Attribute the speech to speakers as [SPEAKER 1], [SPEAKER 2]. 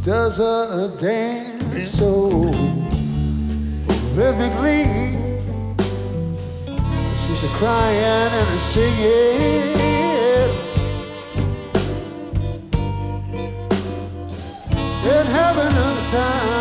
[SPEAKER 1] does a dance so rhythmically. She's a crying and a singing, and having a time.